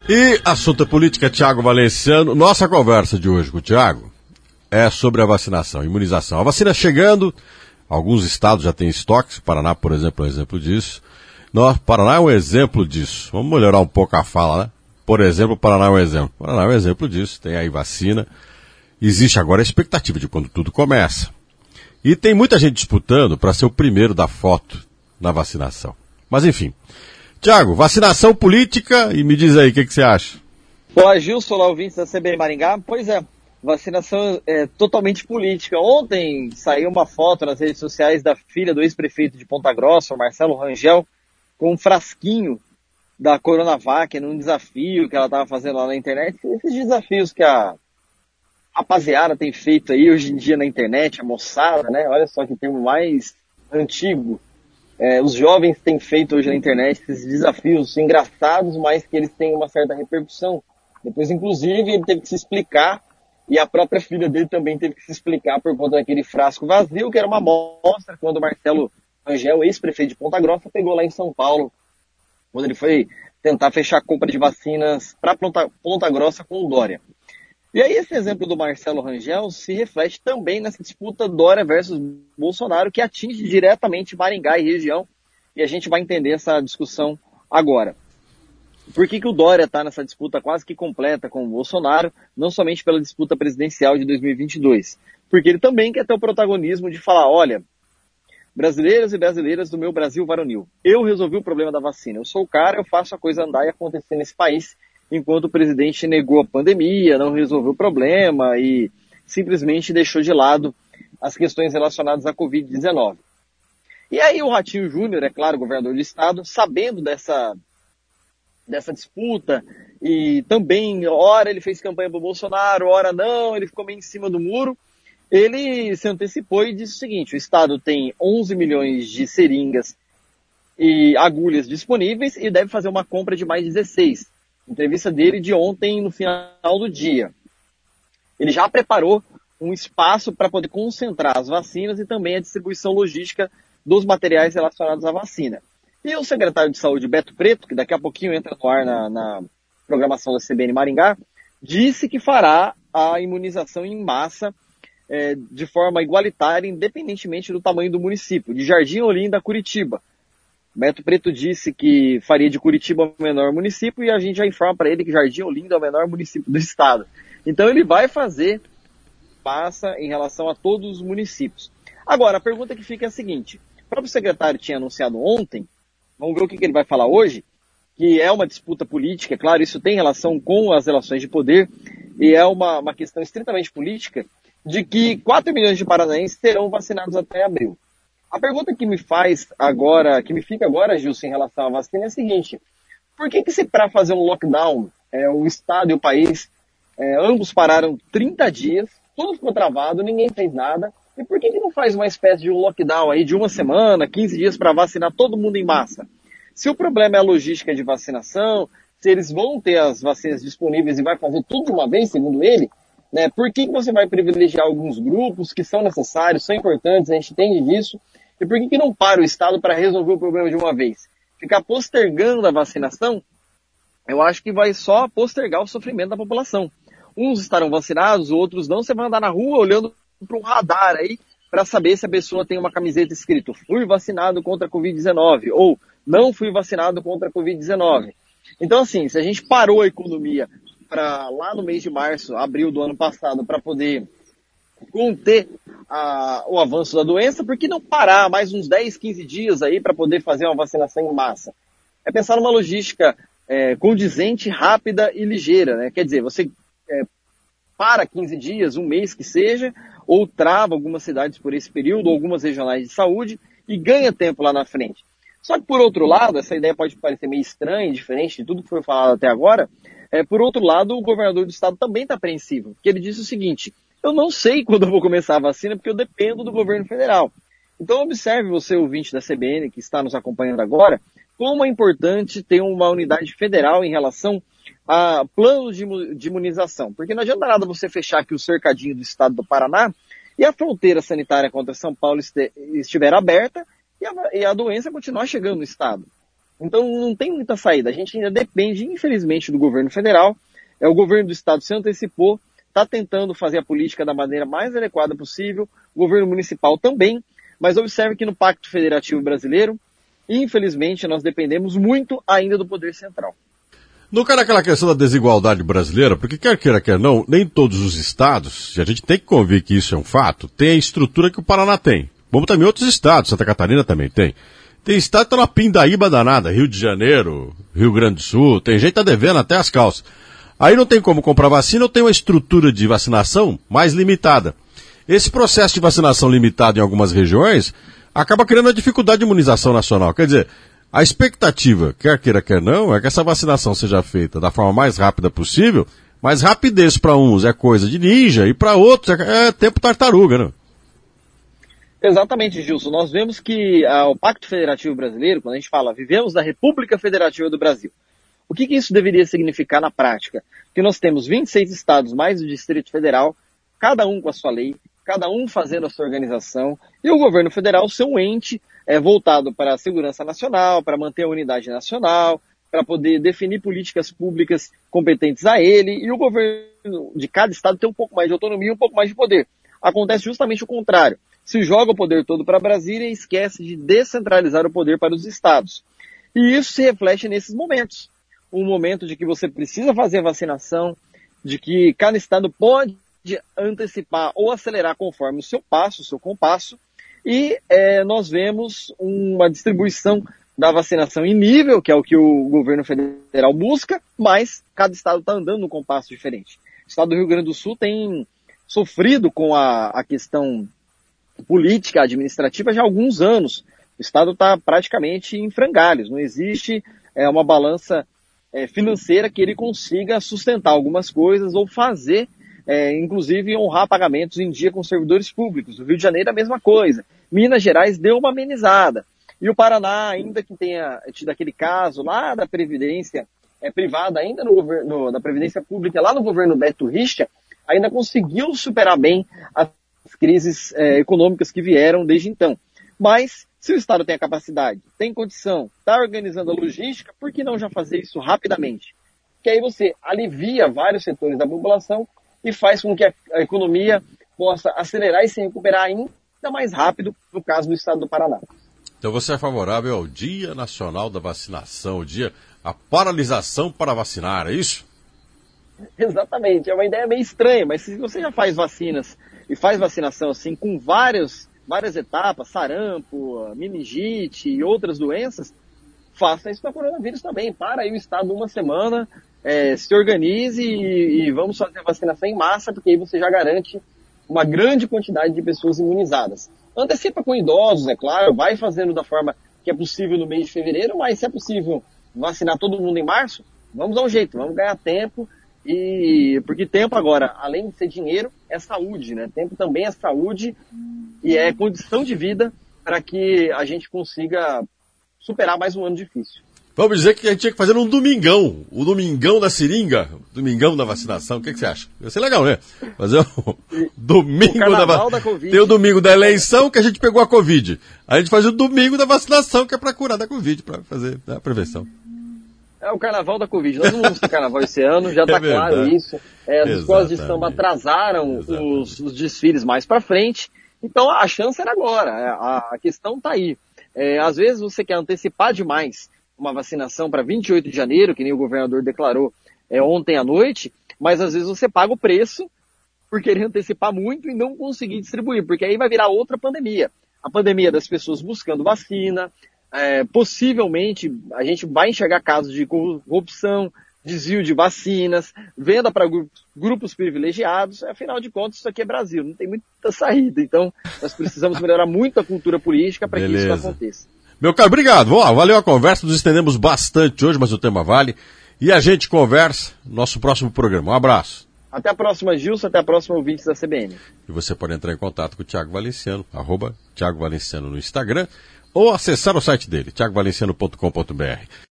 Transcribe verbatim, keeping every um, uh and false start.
E assunto política, Tiago Valenciano. Nossa conversa de hoje com o Tiago é sobre a vacinação, imunização. A vacina chegando, alguns estados já têm estoques, o Paraná, por exemplo, é um exemplo disso. Nossa, Paraná é um exemplo disso. Vamos melhorar um pouco a fala, né? Por exemplo, o Paraná é um exemplo. O Paraná é um exemplo disso, tem aí vacina. Existe agora a expectativa de quando tudo começa. E tem muita gente disputando para ser o primeiro da foto na vacinação. Mas enfim. Tiago, vacinação política, e me diz aí, o que, que você acha? Olá, Gilson, olá, ouvintes da C B N Maringá. Pois é, vacinação é totalmente política. Ontem saiu uma foto nas redes sociais da filha do ex-prefeito de Ponta Grossa, Marcelo Rangel, com um frasquinho da Coronavac, num desafio que ela estava fazendo lá na internet. Esses desafios que a rapaziada tem feito aí hoje em dia na internet, a moçada, né? Olha só que termo mais antigo. É, os jovens têm feito hoje na internet esses desafios engraçados, mas que eles têm uma certa repercussão. Depois, inclusive, ele teve que se explicar, e a própria filha dele também teve que se explicar por conta daquele frasco vazio, que era uma amostra quando o Marcelo Rangel, ex-prefeito de Ponta Grossa, pegou lá em São Paulo, quando ele foi tentar fechar a compra de vacinas para Ponta, Ponta Grossa com o Dória. E aí esse exemplo do Marcelo Rangel se reflete também nessa disputa Dória versus Bolsonaro, que atinge diretamente Maringá e região, e a gente vai entender essa discussão agora. Por que que o Dória está nessa disputa quase que completa com o Bolsonaro, não somente pela disputa presidencial de dois mil e vinte e dois? Porque ele também quer ter o protagonismo de falar, olha, brasileiros e brasileiras do meu Brasil varonil, eu resolvi o problema da vacina, eu sou o cara, eu faço a coisa andar e acontecer nesse país, enquanto o presidente negou a pandemia, não resolveu o problema e simplesmente deixou de lado as questões relacionadas à covid dezenove. E aí o Ratinho Júnior, é claro, governador do estado, sabendo dessa, dessa disputa, e também, ora ele fez campanha para o Bolsonaro, ora não, ele ficou meio em cima do muro, ele se antecipou e disse o seguinte, o estado tem onze milhões de seringas e agulhas disponíveis e deve fazer uma compra de mais dezesseis. Entrevista dele de ontem no final do dia. Ele já preparou um espaço para poder concentrar as vacinas e também a distribuição logística dos materiais relacionados à vacina. E o secretário de Saúde, Beto Preto, que daqui a pouquinho entra no ar na, na programação da C B N Maringá, disse que fará a imunização em massa é, de forma igualitária, independentemente do tamanho do município, de Jardim Olinda a Curitiba. Beto Preto disse que faria de Curitiba o menor município e a gente já informa para ele que Jardim Olinda é o menor município do estado. Então ele vai fazer massa em relação a todos os municípios. Agora, a pergunta que fica é a seguinte, o próprio secretário tinha anunciado ontem, vamos ver o que, que ele vai falar hoje, que é uma disputa política, é claro, isso tem relação com as relações de poder, e é uma, uma questão estritamente política, de que quatro milhões de paranaenses serão vacinados até abril. A pergunta que me faz agora, que me fica agora, Gilson, em relação à vacina é a seguinte, por que que se para fazer um lockdown, é, o Estado e o país, é, ambos pararam trinta dias, tudo ficou travado, ninguém fez nada, e por que que não faz uma espécie de um lockdown aí de uma semana, quinze dias para vacinar todo mundo em massa? Se o problema é a logística de vacinação, se eles vão ter as vacinas disponíveis e vai fazer tudo de uma vez, segundo ele, né, por que que você vai privilegiar alguns grupos que são necessários, são importantes, a gente entende disso, e por que que não para o Estado para resolver o problema de uma vez? Ficar postergando a vacinação, eu acho que vai só postergar o sofrimento da população. Uns estarão vacinados, outros não. Você vai andar na rua olhando para um radar aí para saber se a pessoa tem uma camiseta escrito fui vacinado contra a covid dezenove ou não fui vacinado contra a covid dezenove. Então assim, se a gente parou a economia para lá no mês de março, abril do ano passado, para poder conter a, o avanço da doença, por que não parar mais uns dez, quinze dias aí para poder fazer uma vacinação em massa? É pensar numa logística é, condizente, rápida e ligeira, né? Quer dizer, você é, para quinze dias, um mês que seja, ou trava algumas cidades por esse período, algumas regionais de saúde, e ganha tempo lá na frente. Só que por outro lado, essa ideia pode parecer meio estranha, diferente de tudo que foi falado até agora, é, por outro lado, o governador do estado também está apreensivo, porque ele disse o seguinte, eu não sei quando eu vou começar a vacina, porque eu dependo do governo federal. Então observe você, ouvinte da C B N, que está nos acompanhando agora, como é importante ter uma unidade federal em relação a planos de imunização. Porque não adianta nada você fechar aqui o cercadinho do estado do Paraná e a fronteira sanitária contra São Paulo estiver aberta e a, e a doença continuar chegando no estado. Então não tem muita saída. A gente ainda depende, infelizmente, do governo federal. É, o governo do estado se antecipou, está tentando fazer a política da maneira mais adequada possível, o governo municipal também, mas observe que no Pacto Federativo Brasileiro, infelizmente, nós dependemos muito ainda do poder central. Não cai naquela questão da desigualdade brasileira, porque quer queira, quer não, nem todos os estados, e a gente tem que convir que isso é um fato, tem a estrutura que o Paraná tem. Como também outros estados, Santa Catarina também tem. Tem estado que tá na pindaíba danada, Rio de Janeiro, Rio Grande do Sul, tem gente que tá devendo até as calças. Aí não tem como comprar vacina ou tem uma estrutura de vacinação mais limitada. Esse processo de vacinação limitado em algumas regiões acaba criando uma dificuldade de imunização nacional. Quer dizer, a expectativa, quer queira, quer não, é que essa vacinação seja feita da forma mais rápida possível, mas rapidez para uns é coisa de ninja e para outros é, é tempo tartaruga, né? Exatamente, Gilson. Nós vemos que ah, o Pacto Federativo Brasileiro, quando a gente fala vivemos da República Federativa do Brasil, o que, que isso deveria significar na prática? Que nós temos vinte e seis estados mais o Distrito Federal, cada um com a sua lei, cada um fazendo a sua organização, e o governo federal ser um ente é, voltado para a segurança nacional, para manter a unidade nacional, para poder definir políticas públicas competentes a ele, e o governo de cada estado ter um pouco mais de autonomia e um pouco mais de poder. Acontece justamente o contrário. Se joga o poder todo para Brasília e esquece de descentralizar o poder para os estados. E isso se reflete nesses momentos. Um momento de que você precisa fazer a vacinação, de que cada estado pode antecipar ou acelerar conforme o seu passo, o seu compasso, e é, nós vemos uma distribuição da vacinação em nível, que é o que o governo federal busca, mas cada estado está andando num compasso diferente. O estado do Rio Grande do Sul tem sofrido com a, a questão política, administrativa já há alguns anos. O estado está praticamente em frangalhos, não existe é, uma balança é, financeira que ele consiga sustentar algumas coisas ou fazer, é, inclusive honrar pagamentos em dia com servidores públicos. O Rio de Janeiro é a mesma coisa. Minas Gerais deu uma amenizada. E o Paraná, ainda que tenha tido aquele caso lá da Previdência é, privada, ainda no governo, da Previdência Pública, lá no governo Beto Richa, ainda conseguiu superar bem as crises é, econômicas que vieram desde então. Mas, se o Estado tem a capacidade, tem condição, está organizando a logística, por que não já fazer isso rapidamente? Que aí você alivia vários setores da população e faz com que a, a economia possa acelerar e se recuperar ainda mais rápido, no caso do Estado do Paraná. Então você é favorável ao Dia Nacional da Vacinação, o dia, a paralisação para vacinar, é isso? Exatamente, é uma ideia meio estranha, mas se você já faz vacinas e faz vacinação assim com vários, várias etapas, sarampo, meningite e outras doenças, faça isso para o coronavírus também. Para aí o Estado uma semana, é, se organize e, e vamos fazer a vacinação em massa, porque aí você já garante uma grande quantidade de pessoas imunizadas. Antecipa com idosos, é claro, vai fazendo da forma que é possível no mês de fevereiro, mas se é possível vacinar todo mundo em março, vamos dar um jeito, vamos ganhar tempo. E porque tempo agora, além de ser dinheiro, é saúde, né? Tempo também é saúde e é condição de vida para que a gente consiga superar mais um ano difícil. Vamos dizer que a gente tinha que fazer um domingão, o domingão da seringa, domingão da vacinação, o que, que você acha? Vai ser legal, né? Fazer um domingo o da vacinação. Tem o domingo da eleição que a gente pegou a Covid. A gente faz o domingo da vacinação que é para curar da Covid, para fazer a prevenção. É o carnaval da Covid. Nós não vamos ter carnaval esse ano, já está é claro isso. É, as escolas de samba atrasaram os, os desfiles mais para frente. Então a chance era agora. A, a questão está aí. É, às vezes você quer antecipar demais uma vacinação para vinte e oito de janeiro, que nem o governador declarou é, ontem à noite, mas às vezes você paga o preço por querer antecipar muito e não conseguir distribuir, porque aí vai virar outra pandemia. A pandemia das pessoas buscando vacina. É, possivelmente a gente vai enxergar casos de corrupção, desvio de vacinas, venda para grupos, grupos privilegiados. Afinal de contas, isso aqui é Brasil, não tem muita saída. Então, nós precisamos melhorar muito a cultura política para que isso aconteça. Meu caro, obrigado. Bom, valeu a conversa, nos estendemos bastante hoje, mas o tema vale. E a gente conversa no nosso próximo programa. Um abraço. Até a próxima, Gilson. Até a próxima, ouvintes da C B N. E você pode entrar em contato com o Thiago Valenciano, arroba Thiago Valenciano no Instagram, ou acessar o site dele, thiago valenciano ponto com ponto b r.